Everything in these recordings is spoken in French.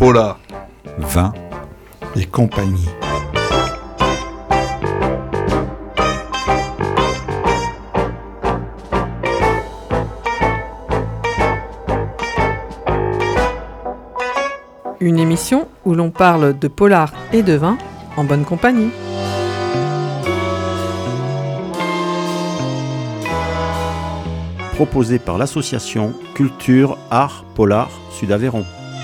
Polar, Vin et compagnie. Une émission où l'on parle de polar et de vin en bonne compagnie. Proposé par l'association Culture Art Polar Sud-Aveyron.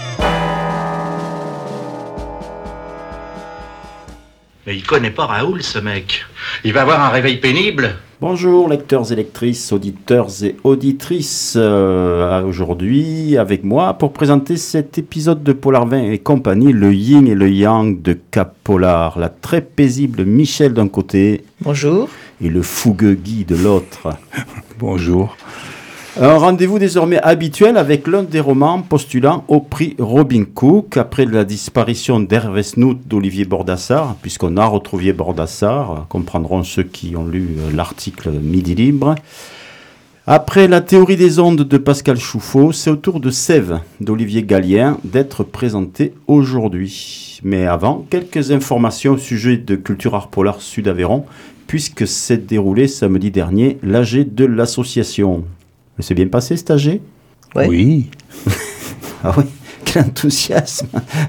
Mais il connaît pas Raoul, ce mec. Il va avoir un réveil pénible. Bonjour lecteurs et lectrices, auditeurs et auditrices. Aujourd'hui, avec moi, pour présenter cet épisode de Polar Vin et compagnie, le yin et le yang de Cap Polar. La très paisible Michel d'un côté. Bonjour. Et le fougueux Guy de l'autre. bonjour. Un rendez-vous désormais habituel avec l'un des romans postulant au prix Robin Cook après la disparition d'Hervé Snout d'Olivier Bordassar, puisqu'on a retrouvé Bordassar, comprendront ceux qui ont lu l'article Midi Libre. Après la théorie des ondes de Pascal Chouffaut, c'est au tour de Sève d'Olivier Gallien d'être présenté aujourd'hui. Mais avant, quelques informations au sujet de Culture Art Polar Sud-Aveyron, puisque s'est déroulé samedi dernier l'AG de l'association. Mais c'est bien passé, cet AG ? Ouais. Oui. Ah oui, quel enthousiasme.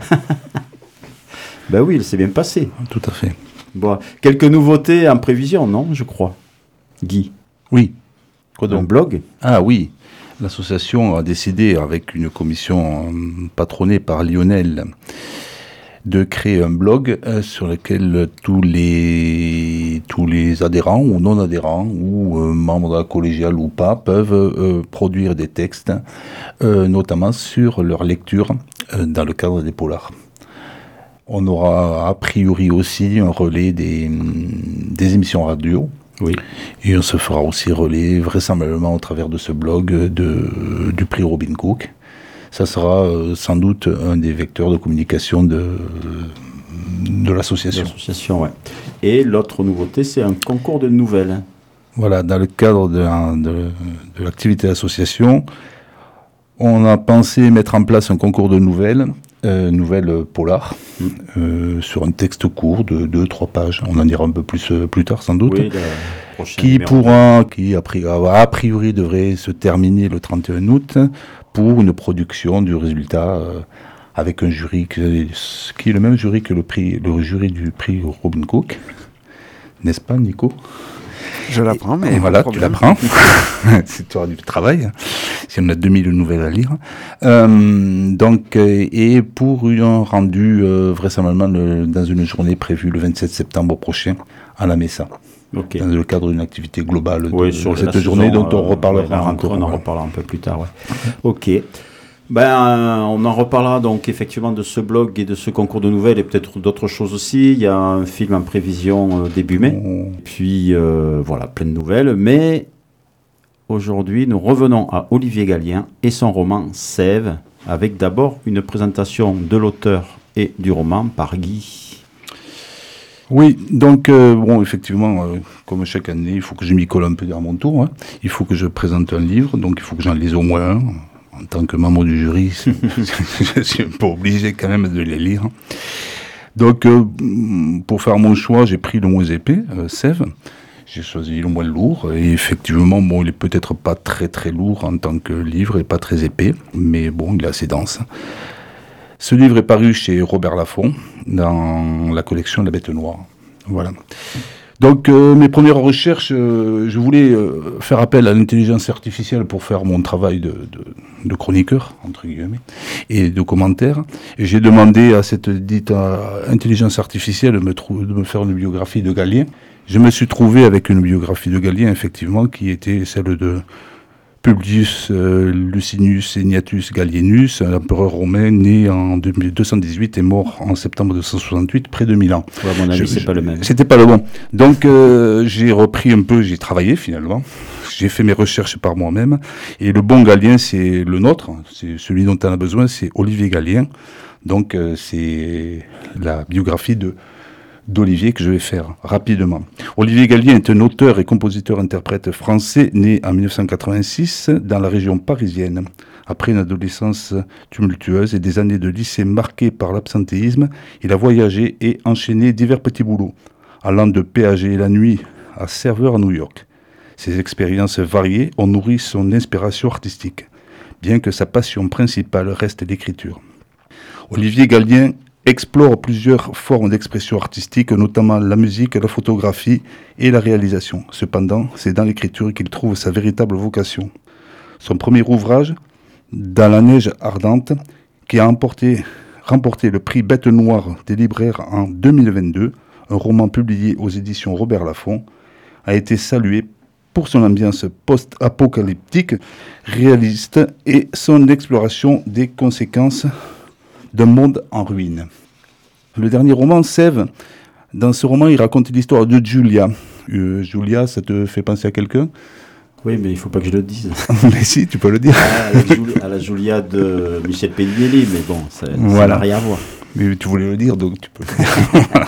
Ben oui, il s'est bien passé. Tout à fait. Bon, quelques nouveautés en prévision, non, je crois. Guy. Oui. Quoi donc ? Un blog ? Ah oui. L'association a décidé, avec une commission patronnée par Lionel, de créer un blog sur lequel tous les adhérents ou non-adhérents ou membres de la collégiale ou pas peuvent produire des textes, notamment sur leur lecture dans le cadre des polars. On aura a priori aussi un relais des émissions radio. Oui. Et on se fera aussi relais vraisemblablement au travers de ce blog du prix Robin Cook. Ça sera sans doute un des vecteurs de communication de l'association. L'association, ouais. Et l'autre nouveauté, c'est un concours de nouvelles. Voilà, dans le cadre de l'activité de l'association, on a pensé mettre en place un concours de nouvelles polar, sur un texte court de 2-3 pages. On en dira un peu plus tard sans doute. Oui, qui a priori devrait se terminer le 31 août pour une production du résultat avec un jury qui est le même jury que le jury du prix Robin Cook. N'est-ce pas, Nico ? Je l'apprends, mais voilà, tu l'apprends. C'est toi du travail. Si on a 2000 nouvelles à lire. Et pour un rendu vraisemblablement dans une journée prévue le 27 septembre prochain à la Messa. Okay. Dans le cadre d'une activité globale sur cette journée dont on reparlera encore. On en reparlera un peu plus tard. Ouais. Ok. On en reparlera donc effectivement de ce blog et de ce concours de nouvelles et peut-être d'autres choses aussi. Il y a un film en prévision début mai. Puis voilà, plein de nouvelles. Mais aujourd'hui, nous revenons à Olivier Gallien et son roman Sève, avec d'abord une présentation de l'auteur et du roman par Guy. Oui, donc effectivement, comme chaque année, il faut que je m'y colle un peu à mon tour. Hein. Il faut que je présente un livre, donc il faut que j'en lise au moins un. En tant que membre du jury, je suis un peu obligé quand même de les lire. Donc, pour faire mon choix, j'ai pris le moins épais, Sève. J'ai choisi le moins lourd. Et effectivement, il est peut-être pas très très lourd en tant que livre et pas très épais, mais il est assez dense. Ce livre est paru chez Robert Laffont dans la collection La Bête Noire. Voilà. Donc mes premières recherches, je voulais faire appel à l'intelligence artificielle pour faire mon travail de chroniqueur, entre guillemets, et de commentaire. Et j'ai demandé à cette dite intelligence artificielle de me faire une biographie de Gallien. Je me suis trouvé avec une biographie de Gallien, effectivement, qui était celle de Publius Licinius Egnatius Gallienus, un empereur romain né en 218 et mort en septembre 268, près de Milan. Ouais, à mon avis, c'est pas le même. C'était pas le bon. Donc j'ai repris un peu, j'ai travaillé finalement. J'ai fait mes recherches par moi-même. Et le bon Gallien, c'est le nôtre, c'est celui dont on a besoin, c'est Olivier Gallien. Donc c'est la biographie d'Olivier que je vais faire rapidement. Olivier Gallien est un auteur et compositeur-interprète français né en 1986 dans la région parisienne. Après une adolescence tumultueuse et des années de lycée marquées par l'absentéisme, il a voyagé et enchaîné divers petits boulots, allant de péager la nuit à serveur à New York. Ces expériences variées ont nourri son inspiration artistique, bien que sa passion principale reste l'écriture. Olivier Gallien explore plusieurs formes d'expression artistique, notamment la musique, la photographie et la réalisation. Cependant, c'est dans l'écriture qu'il trouve sa véritable vocation. Son premier ouvrage, Dans la neige ardente, qui a remporté le prix Bête Noire des libraires en 2022, un roman publié aux éditions Robert Laffont, a été salué pour son ambiance post-apocalyptique, réaliste et son exploration des conséquences d'un monde en ruine. Le dernier roman, Sève, dans ce roman, il raconte l'histoire de Julia. Julia, ça te fait penser à quelqu'un ? Oui, mais il ne faut pas que je le dise. Mais si, tu peux le dire. À la Julia de Michel Pellielli, mais bon, ça voilà. n'a rien à voir. Mais tu voulais le dire, donc tu peux le dire.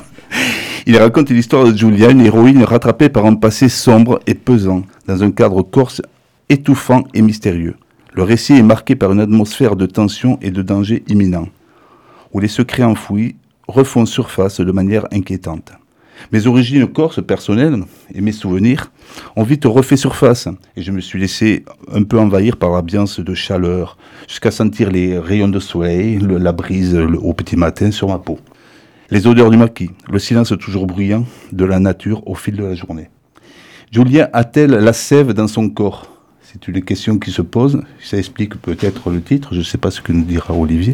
Il raconte l'histoire de Julia, une héroïne rattrapée par un passé sombre et pesant, dans un cadre corse étouffant et mystérieux. Le récit est marqué par une atmosphère de tension et de danger imminent, où les secrets enfouis refont surface de manière inquiétante. Mes origines corses personnelles et mes souvenirs ont vite refait surface, et je me suis laissé un peu envahir par l'ambiance de chaleur, jusqu'à sentir les rayons de soleil, la brise au petit matin sur ma peau. Les odeurs du maquis, le silence toujours bruyant de la nature au fil de la journée. Julia a-t-elle la sève dans son corps ? C'est une question qui se pose. Ça explique peut-être le titre. Je ne sais pas ce que nous dira Olivier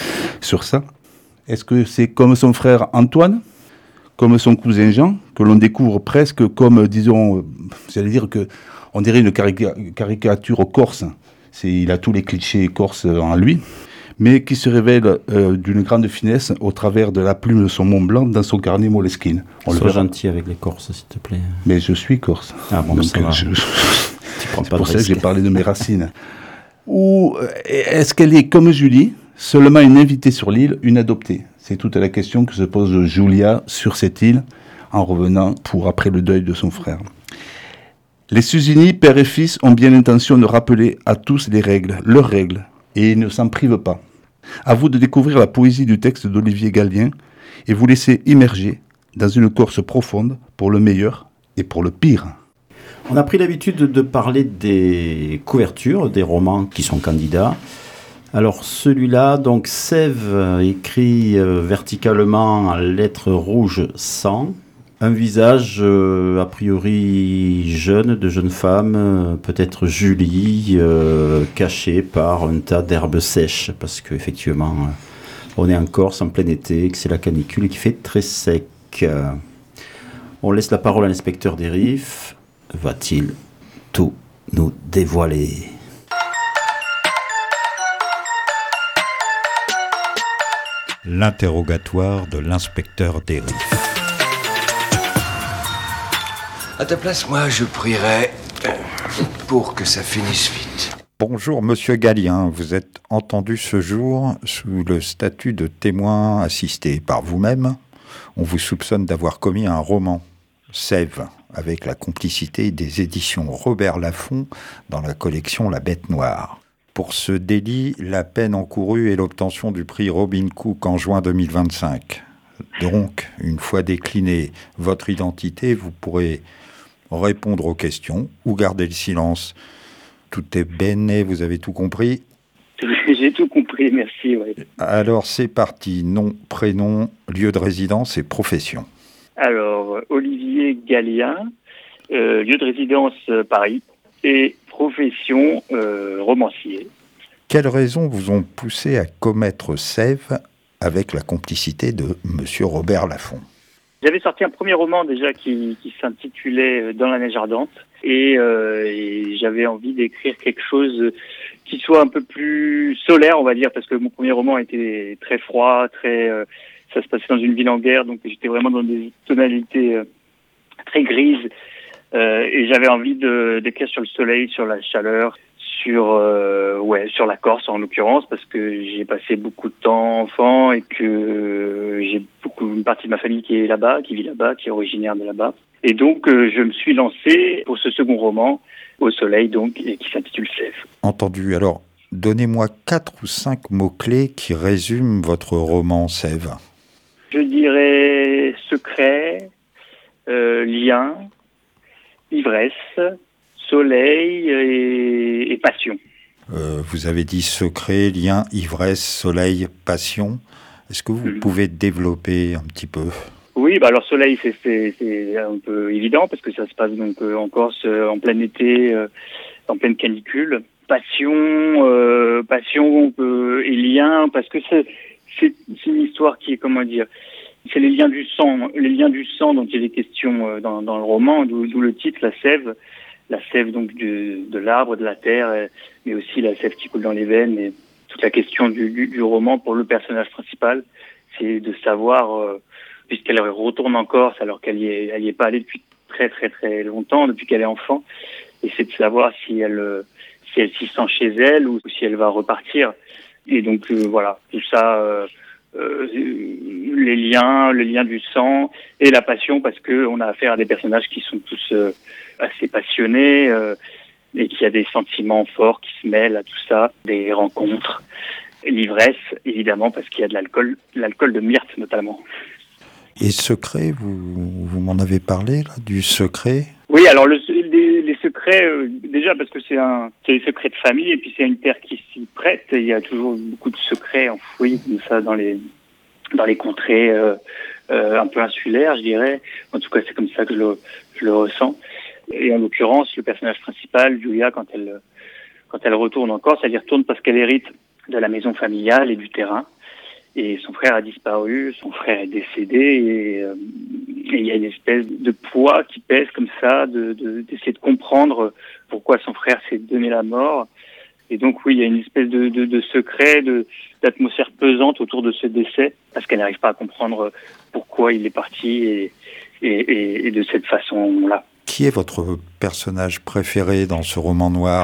sur ça. Est-ce que c'est comme son frère Antoine, comme son cousin Jean, que l'on découvre presque comme, disons, j'allais dire que on dirait une caricature corse. Il a tous les clichés corses en lui, mais qui se révèle d'une grande finesse au travers de la plume de son Mont Blanc dans son carnet Moleskine. Sois gentil avec les Corses, s'il te plaît. Mais je suis corse. Ah bon, donc ça va. C'est pour ça que j'ai parlé de mes racines. Ou est-ce qu'elle est comme Julie, seulement une invitée sur l'île, une adoptée ? C'est toute la question que se pose Julia sur cette île, en revenant pour après le deuil de son frère. Les Susini, père et fils, ont bien l'intention de rappeler à tous les règles, leurs règles, et ils ne s'en privent pas. À vous de découvrir la poésie du texte d'Olivier Gallien et vous laisser immerger dans une Corse profonde pour le meilleur et pour le pire. On a pris l'habitude de parler des couvertures, des romans qui sont candidats. Alors celui-là, donc Sève, écrit verticalement en lettres rouges 100. Un visage a priori jeune, de jeune femme, peut-être Julie, cachée par un tas d'herbes sèches, parce qu'effectivement, on est en Corse en plein été, que c'est la canicule et qu'il fait très sec. On laisse la parole à l'inspecteur des RIF. Va-t-il tout nous dévoiler ? L'interrogatoire de l'inspecteur des RIF. À ta place, moi, je prierais pour que ça finisse vite. Bonjour, monsieur Gallien. Vous êtes entendu ce jour sous le statut de témoin assisté par vous-même. On vous soupçonne d'avoir commis un roman, Sève, avec la complicité des éditions Robert Laffont dans la collection La Bête Noire. Pour ce délit, la peine encourue est l'obtention du prix Robin Cook en juin 2025. Donc, une fois déclinée votre identité, vous pourrez répondre aux questions ou garder le silence. Tout est bene, vous avez tout compris ? J'ai tout compris, merci. Ouais. Alors, c'est parti. Nom, prénom, lieu de résidence et profession. Alors, Olivier Gallien, lieu de résidence Paris et profession romancier. Quelles raisons vous ont poussé à commettre Sève avec la complicité de monsieur Robert Laffont ? J'avais sorti un premier roman déjà qui s'intitulait Dans la neige ardente et j'avais envie d'écrire quelque chose qui soit un peu plus solaire, on va dire, parce que mon premier roman était très froid, ça se passait dans une ville en guerre, donc j'étais vraiment dans des tonalités très grises et j'avais envie d'écrire sur le soleil, sur la chaleur, sur la Corse en l'occurrence, parce que j'ai passé beaucoup de temps enfant et que j'ai une partie de ma famille qui est là-bas, qui vit là-bas, qui est originaire de là-bas. Et donc je me suis lancé pour ce second roman, Au soleil donc, et qui s'intitule Sève. Entendu. Alors, Donnez-moi 4 ou 5 mots-clés qui résument votre roman Sève. Je dirais secret, lien, ivresse, soleil et passion. Vous avez dit secret, lien, ivresse, soleil, passion. Est-ce que vous pouvez développer un petit peu ? Oui, alors soleil, c'est un peu évident parce que ça se passe donc en Corse en plein été, en pleine canicule. Passion et lien, parce que c'est une histoire qui est, comment dire, c'est les liens du sang dont il est question dans le roman, d'où le titre, la sève donc de l'arbre, de la terre, mais aussi la sève qui coule dans les veines. Et toute la question du roman pour le personnage principal, c'est de savoir, puisqu'elle retourne en Corse alors qu'elle y est pas allée depuis très très très longtemps, depuis qu'elle est enfant, et c'est de savoir si elle s'y sent chez elle ou si elle va repartir. Et donc voilà, tout ça, les liens du sang et la passion, parce que on a affaire à des personnages qui sont tous assez passionnés et qui a des sentiments forts qui se mêlent à tout ça, des rencontres, et l'ivresse évidemment parce qu'il y a de l'alcool de myrte notamment. Et secret, vous m'en avez parlé là, du secret ? Oui, alors les secrets, déjà parce que c'est les secrets de famille et puis c'est une terre qui s'y prête. Il y a toujours beaucoup de secrets enfouis comme ça dans les contrées un peu insulaires, je dirais. En tout cas, c'est comme ça que je le ressens. Et en l'occurrence, le personnage principal, Julia, quand elle retourne en Corse, elle y retourne parce qu'elle hérite de la maison familiale et du terrain. Et son frère a disparu, son frère est décédé et il y a une espèce de poids qui pèse comme ça, d'essayer de comprendre pourquoi son frère s'est donné la mort. Et donc oui, il y a une espèce de secret, d'atmosphère pesante autour de ce décès, parce qu'elle n'arrive pas à comprendre pourquoi il est parti et de cette façon-là. Qui est votre personnage préféré dans ce roman noir ?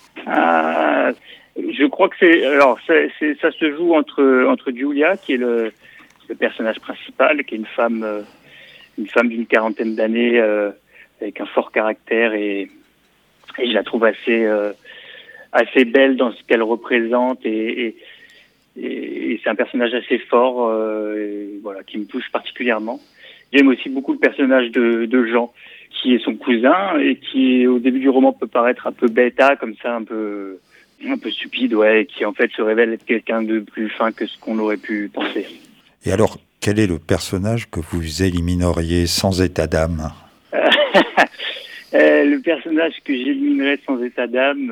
Je crois que ça se joue entre Julia, qui est le personnage principal, qui est une femme d'une quarantaine d'années avec un fort caractère et je la trouve assez belle dans ce qu'elle représente et c'est un personnage assez fort voilà, qui me touche particulièrement. J'aime aussi beaucoup le personnage de Jean, qui est son cousin et qui au début du roman peut paraître un peu bêta, comme ça, un peu stupide, ouais, et qui en fait se révèle être quelqu'un de plus fin que ce qu'on aurait pu penser. Et alors, quel est le personnage que vous élimineriez sans état d'âme ? Le personnage que j'éliminerais sans état d'âme,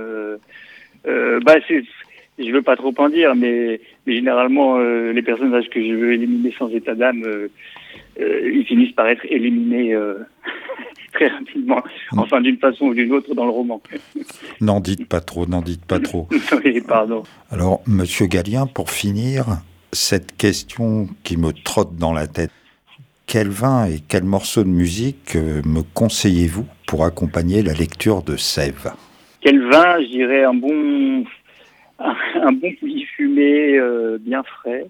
je veux pas trop en dire, mais généralement les personnages que je veux éliminer sans état d'âme, ils finissent par être éliminés très rapidement, enfin d'une façon ou d'une autre dans le roman. N'en dites pas trop. Oui, pardon. Alors, Monsieur Gallien, pour finir, cette question qui me trotte dans la tête, quel vin et quel morceau de musique me conseillez-vous pour accompagner la lecture de Sève ? Quel vin ? Je dirais un bon pouilly fumé bien frais.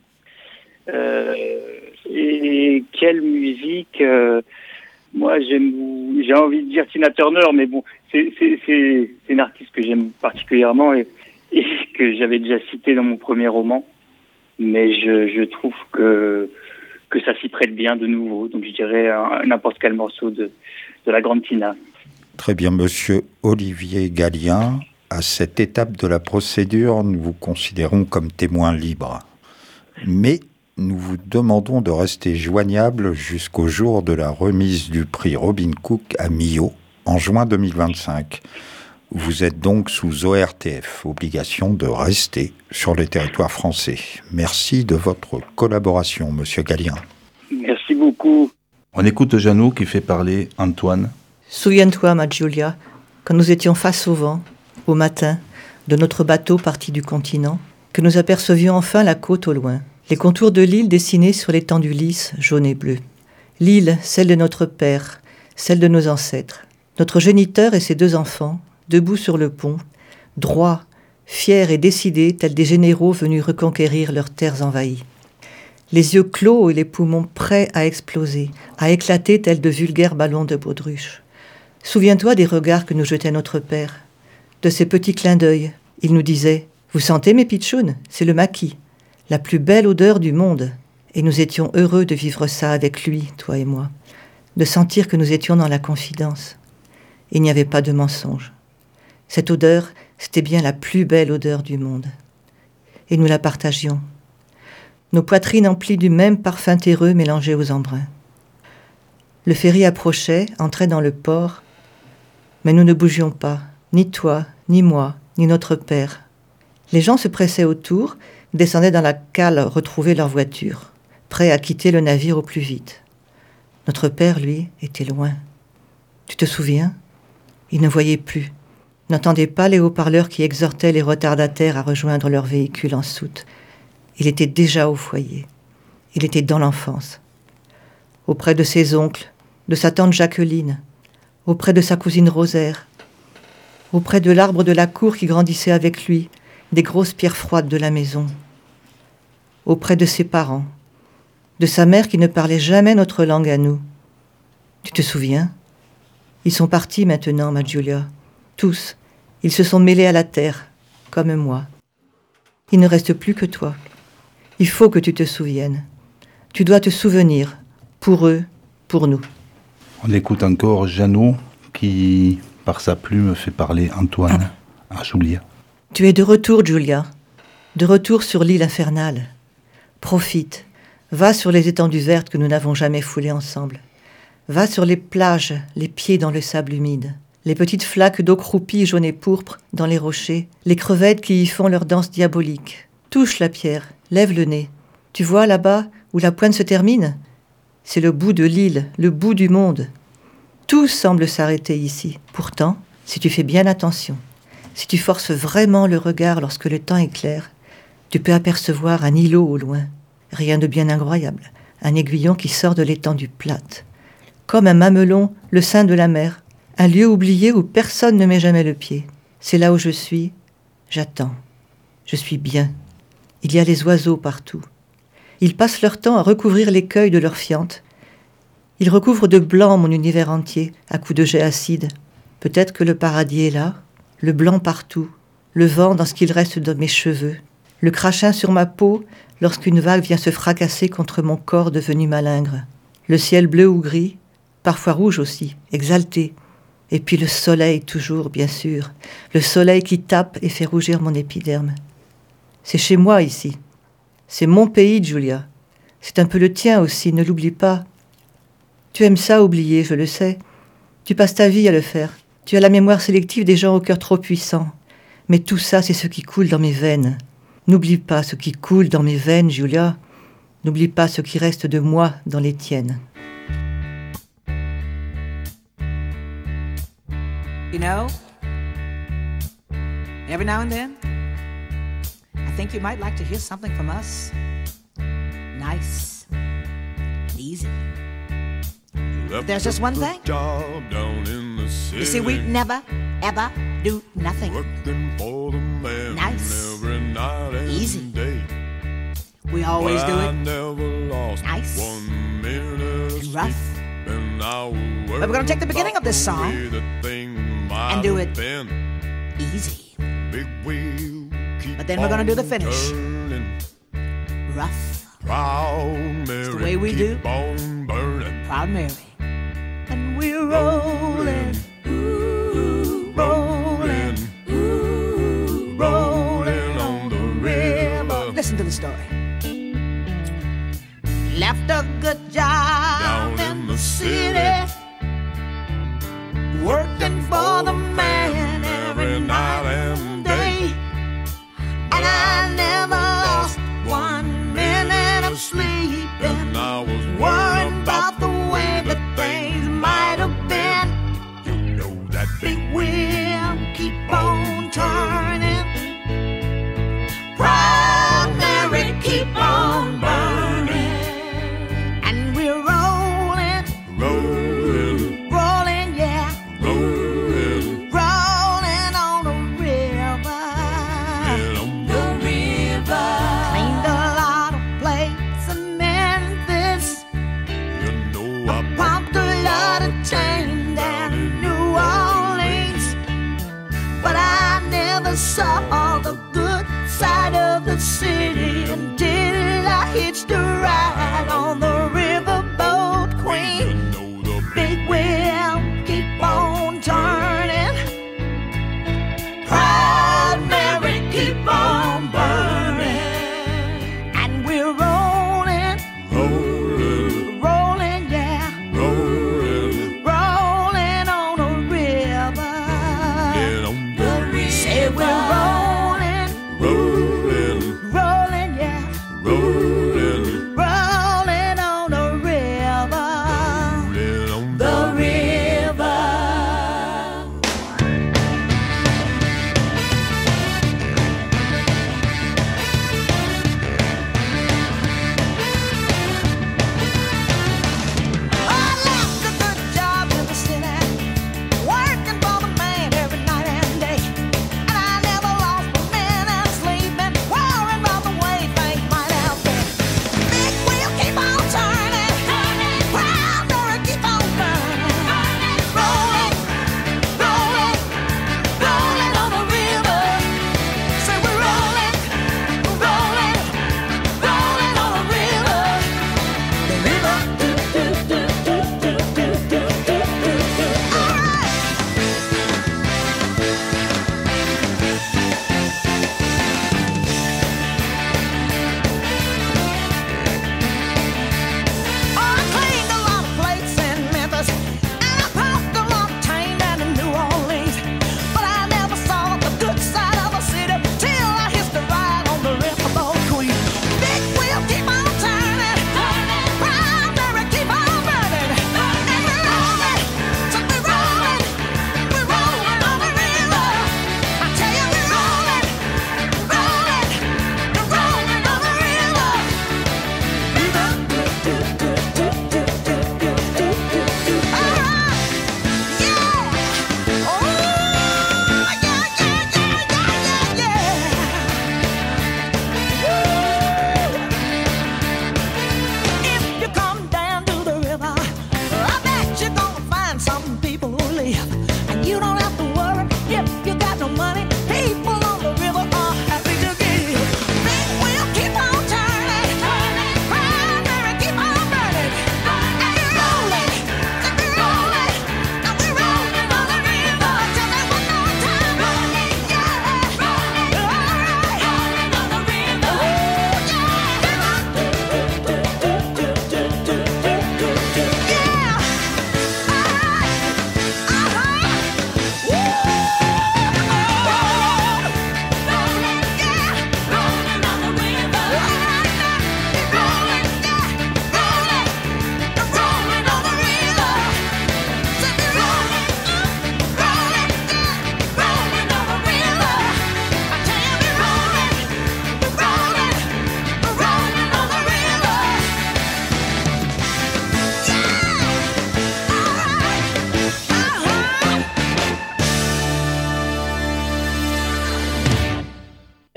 Et quelle musique moi j'ai envie de dire Tina Turner, mais bon, c'est une artiste que j'aime particulièrement et que j'avais déjà citée dans mon premier roman, mais je trouve que ça s'y prête bien de nouveau, donc je dirais n'importe quel morceau de la grande Tina. Très bien, Monsieur Olivier Gallien. À cette étape de la procédure, nous vous considérons comme témoin libre. Mais nous vous demandons de rester joignable jusqu'au jour de la remise du prix Robin Cook à Millau, en juin 2025. Vous êtes donc sous ORTF, obligation de rester sur le territoire français. Merci de votre collaboration, Monsieur Gallien. Merci beaucoup. On écoute Jeannot qui fait parler Antoine. Souviens-toi, ma Giulia, quand nous étions face au vent, au matin, de notre bateau parti du continent, que nous apercevions enfin la côte au loin, les contours de l'île dessinés sur l'étendue lisse, jaune et bleue. L'île, celle de notre père, celle de nos ancêtres. Notre géniteur et ses 2 enfants, debout sur le pont, droits, fiers et décidés, tels des généraux venus reconquérir leurs terres envahies. Les yeux clos et les poumons prêts à exploser, à éclater tels de vulgaires ballons de baudruche. Souviens-toi des regards que nous jetait notre père, de ces petits clins d'œil. Il nous disait « Vous sentez, mes pitchounes, c'est le maquis, la plus belle odeur du monde. Et nous étions heureux de vivre ça avec lui, toi et moi, de sentir que nous étions dans la confidence. Il n'y avait pas de mensonge. Cette odeur, c'était bien la plus belle odeur du monde. Et nous la partagions. Nos poitrines emplies du même parfum terreux mélangé aux embruns. Le ferry approchait, entrait dans le port, mais nous ne bougions pas, ni toi, ni moi, ni notre père. Les gens se pressaient autour, descendaient dans la cale retrouver leur voiture, prêts à quitter le navire au plus vite. Notre père, lui, était loin. Tu te souviens ? Il ne voyait plus, n'entendait pas les haut-parleurs qui exhortaient les retardataires à rejoindre leur véhicule en soute. Il était déjà au foyer. Il était dans l'enfance. Auprès de ses oncles, de sa tante Jacqueline, auprès de sa cousine Rosaire, auprès de l'arbre de la cour qui grandissait avec lui, des grosses pierres froides de la maison, auprès de ses parents, de sa mère qui ne parlait jamais notre langue à nous. Tu te souviens ? Ils sont partis maintenant, ma Giulia. Tous. Ils se sont mêlés à la terre, comme moi. Il ne reste plus que toi. Il faut que tu te souviennes. Tu dois te souvenir, pour eux, pour nous. On écoute encore Jeannot qui, par sa plume, fait parler Antoine à Julia. Tu es de retour, Giulia. De retour sur l'île infernale. Profite. Va sur les étendues vertes que nous n'avons jamais foulées ensemble. Va sur les plages, les pieds dans le sable humide. Les petites flaques d'eau croupie jaune et pourpre dans les rochers. Les crevettes qui y font leur danse diabolique. Touche la pierre, lève le nez. Tu vois là-bas où la pointe se termine ? C'est le bout de l'île, le bout du monde. Tout semble s'arrêter ici. Pourtant, si tu fais bien attention, si tu forces vraiment le regard lorsque le temps est clair, tu peux apercevoir un îlot au loin. Rien de bien incroyable. Un aiguillon qui sort de l'étendue plate. Comme un mamelon, le sein de la mer. Un lieu oublié où personne ne met jamais le pied. C'est là où je suis. J'attends. Je suis bien. Il y a les oiseaux partout. Ils passent leur temps à recouvrir l'écueil de leurs fientes. Ils recouvrent de blanc mon univers entier, à coups de jet acide. Peut-être que le paradis est là, le blanc partout, le vent dans ce qu'il reste de mes cheveux, le crachin sur ma peau lorsqu'une vague vient se fracasser contre mon corps devenu malingre. Le ciel bleu ou gris, parfois rouge aussi, exalté. Et puis le soleil toujours, bien sûr. Le soleil qui tape et fait rougir mon épiderme. C'est chez moi ici. C'est mon pays, Giulia. C'est un peu le tien aussi, ne l'oublie pas. Tu aimes ça, oublier, je le sais. Tu passes ta vie à le faire. Tu as la mémoire sélective des gens au cœur trop puissant. Mais tout ça, c'est ce qui coule dans mes veines. N'oublie pas ce qui coule dans mes veines, Giulia. N'oublie pas ce qui reste de moi dans les tiennes. You know, every now and then, I think you might like to hear something from us. Nice, easy. But there's just one thing. You see, we never, ever do nothing. Nice, easy. We always do it nice and rough. But we're going to take the beginning of this song and do it easy. But then we're going to do the finish rough. It's the way we do Proud Mary. And we're rolling, ooh, rolling, ooh, rolling on the river. Listen to the story. Left a good job down in the city, working for the man every night and day. And I never lost 1 minute of sleep, and I was worried about the way that things might have been.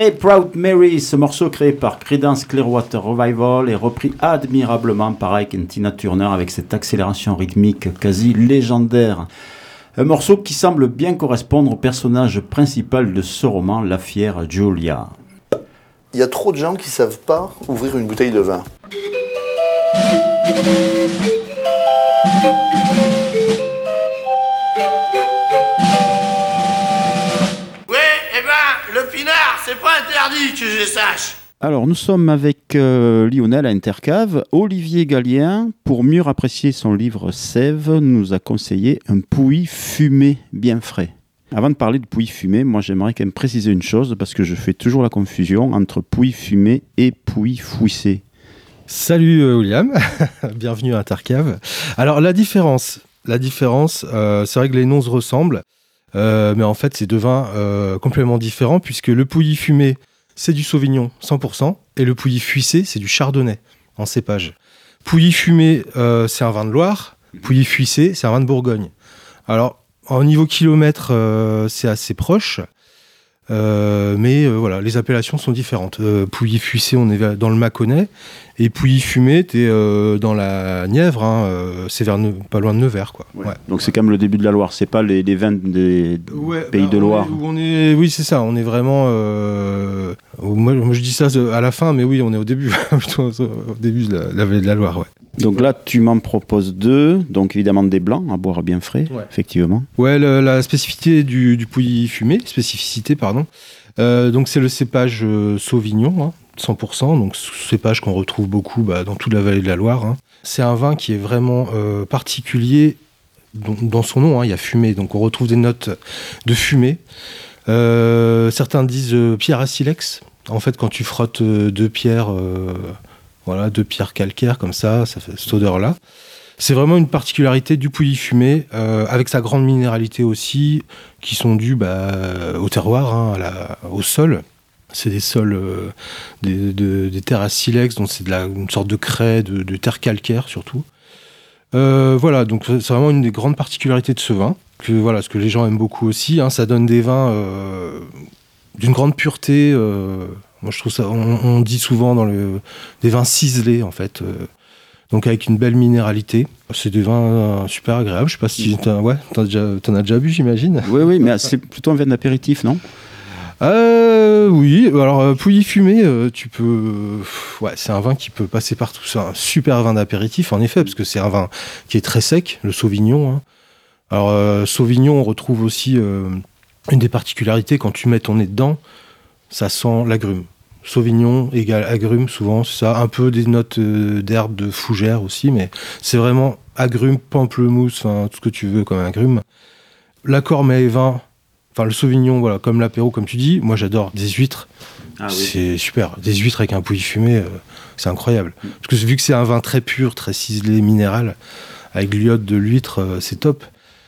Hey Proud Mary, ce morceau créé par Creedence Clearwater Revival est repris admirablement par Ike et Tina Turner avec cette accélération rythmique quasi légendaire. Un morceau qui semble bien correspondre au personnage principal de ce roman, la fière Julia. Il y a trop de gens qui ne savent pas ouvrir une bouteille de vin. Le pinard, c'est pas interdit que je sache. Alors, nous sommes avec Lionel à Intercave. Olivier Gallien, pour mieux apprécier son livre Sève, nous a conseillé un pouilly fumé bien frais. Avant de parler de pouilly fumé, moi j'aimerais quand même préciser une chose, parce que je fais toujours la confusion entre pouilly fumé et pouilly fouissé. Salut William, bienvenue à Intercave. Alors la différence, c'est vrai que les noms se ressemblent. Mais en fait, c'est deux vins complètement différents, puisque le pouilly fumé, c'est du Sauvignon 100%, et le pouilly fuissé, c'est du Chardonnay en cépage. Pouilly fumé, c'est un vin de Loire. Pouilly fuissé, c'est un vin de Bourgogne. Alors, au niveau kilomètre, c'est assez proche, mais voilà, les appellations sont différentes. Pouilly fuissé, on est dans le Mâconnais, et pouilly fumé, t'es dans la Nièvre, c'est pas loin de Nevers, quoi. Ouais. Donc c'est quand même le début de la Loire, c'est pas les vins des pays de Loire. Oui, c'est ça, on est vraiment... moi je dis ça à la fin, mais oui, on est au début, au début de la vallée de la Loire, ouais. Donc là, tu m'en proposes deux, donc évidemment des blancs à boire bien frais, effectivement. Ouais, la spécificité du pouilly fumé, donc c'est le cépage Sauvignon, 100%, donc cépage qu'on retrouve beaucoup dans toute la vallée de la Loire. C'est un vin qui est vraiment particulier dans son nom, il y a fumée, donc on retrouve des notes de fumée. Certains disent pierre à silex. En fait, quand tu frottes deux pierres calcaires comme ça fait cette odeur-là. C'est vraiment une particularité du pouilly fumé, avec sa grande minéralité aussi, qui sont dues au terroir, au sol. C'est des sols, des terres à silex, donc c'est une sorte de craie, de terre calcaire surtout. Voilà, donc c'est vraiment une des grandes particularités de ce vin, ce que les gens aiment beaucoup aussi. Ça donne des vins d'une grande pureté. Moi, je trouve ça. On dit souvent des vins ciselés, en fait. Donc avec une belle minéralité. C'est des vins super agréables. Je sais pas si t'en as déjà bu, j'imagine. Oui, mais c'est plutôt un vin d'apéritif, non ? Oui, alors pouilly fumé, tu peux... c'est un vin qui peut passer partout. C'est un super vin d'apéritif, en effet, parce que c'est un vin qui est très sec, le Sauvignon. Alors, Sauvignon, on retrouve aussi une des particularités, quand tu mets ton nez dedans, ça sent l'agrume. Sauvignon égale agrume, souvent, c'est ça. Un peu des notes d'herbe, de fougère aussi, mais c'est vraiment agrume, pamplemousse, tout ce que tu veux comme agrume. L'accord mets et vin, le Sauvignon, comme l'apéro, comme tu dis, moi j'adore des huîtres. C'est super. Des huîtres avec un pouilly fumé, c'est incroyable. Parce que vu que c'est un vin très pur, très ciselé, minéral, avec l'iode de l'huître, c'est top.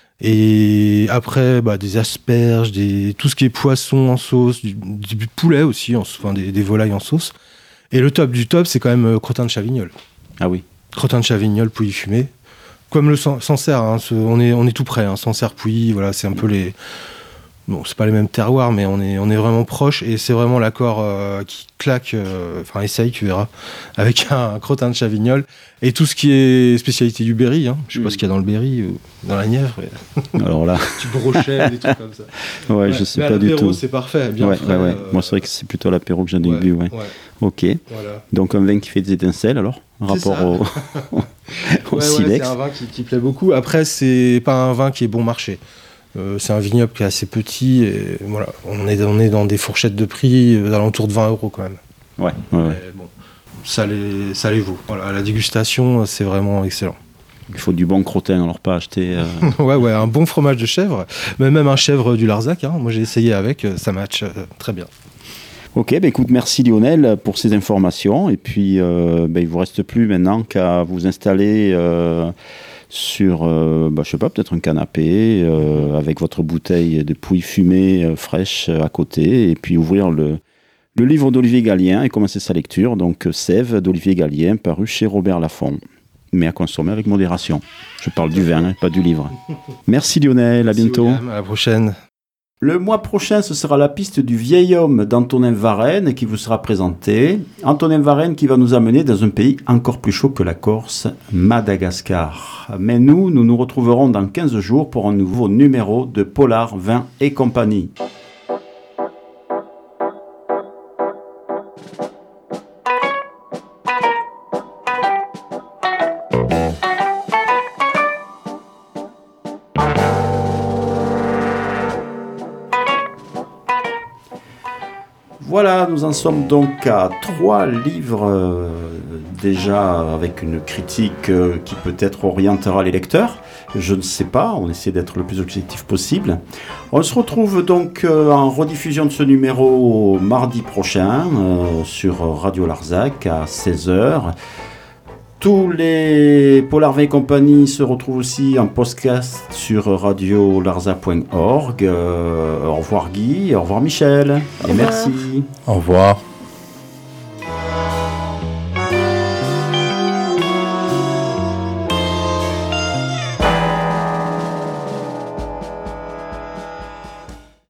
Et après, des asperges, tout ce qui est poisson en sauce, du poulet aussi, des volailles en sauce. Et le top du top, c'est quand même crottin de Chavignol. Ah oui. Crottin de Chavignol, pouilly fumé. Comme le Sancerre, on est tout près. Sancerre, pouilly, c'est un peu les... Bon, c'est pas les mêmes terroirs, mais on est vraiment proches, et c'est vraiment l'accord qui claque, essaye, tu verras, avec un crottin de Chavignol, et tout ce qui est spécialité du Berry, je sais pas ce qu'il y a dans le Berry, ou dans la Nièvre. Alors là... Du brochet, des trucs comme ça. Ouais, je sais pas du tout. C'est parfait, bien frais. Moi, c'est vrai que c'est plutôt l'apéro que j'ai bu, Ok. Voilà. Donc un vin qui fait des étincelles, alors, rapport au silex. C'est un vin qui plaît beaucoup. Après, c'est pas un vin qui est bon marché. C'est un vignoble qui est assez petit, et voilà, on est dans des fourchettes de prix d'alentour de 20 € quand même. Ouais. Bon, ça les vaut. Voilà, à la dégustation, c'est vraiment excellent. Il faut du bon crottin, alors pas acheter... ouais, un bon fromage de chèvre, mais même un chèvre du Larzac, moi j'ai essayé avec, ça match très bien. Ok, écoute, merci Lionel pour ces informations, et puis il vous reste plus maintenant qu'à vous installer... sur, je sais pas, peut-être un canapé avec votre bouteille de pouilly fumé fraîche à côté, et puis ouvrir le livre d'Olivier Gallien et commencer sa lecture, donc Sève d'Olivier Gallien, paru chez Robert Laffont, mais à consommer avec modération. Je parle du vin, pas du livre. Merci Lionel, à bientôt. William, à la prochaine. Le mois prochain, ce sera la piste du vieil homme d'Antonin Varenne qui vous sera présentée. Antonin Varenne qui va nous amener dans un pays encore plus chaud que la Corse, Madagascar. Mais nous nous retrouverons dans 15 jours pour un nouveau numéro de Polar, Vin et compagnie. Voilà, nous en sommes donc à 3 livres déjà avec une critique qui peut-être orientera les lecteurs. Je ne sais pas, on essaie d'être le plus objectif possible. On se retrouve donc en rediffusion de ce numéro mardi prochain sur Radio Larzac à 16h. Tous les Polar Vin et compagnie se retrouvent aussi en podcast sur radiolarzac.org. Au revoir Guy, au revoir Michel, et merci. Au revoir.